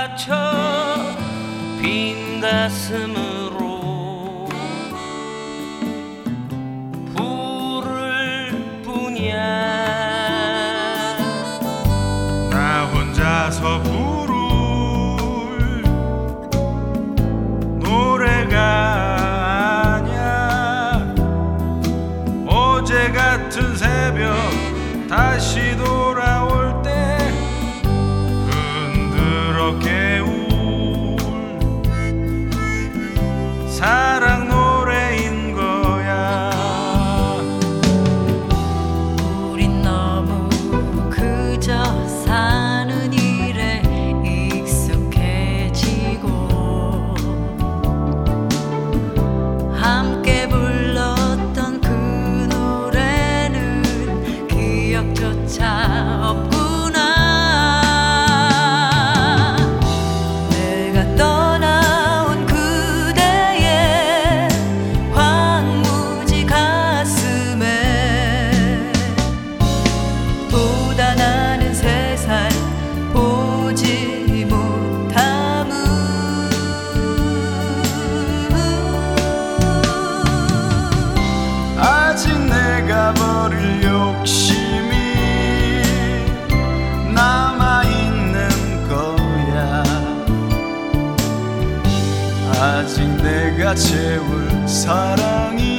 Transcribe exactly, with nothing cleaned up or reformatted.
갇혀 빈 가슴으로 부를 뿐이야. 나 혼자서 부를 노래가 아냐. 어제 같은 새벽 다시 돌아올 때 흔들어 깨울 사랑 노래인 거야. 우린 너무 그저 사는 일에 익숙해지고 함께 불렀던 그 노래는 기억조차 없구나. 내가 떠나온 그대의 황무지 가슴에 보다 나는 세상 보지 못함은 아직 내가 버릴 욕심이 남아있는 거야. 아직 내가 채울 사랑이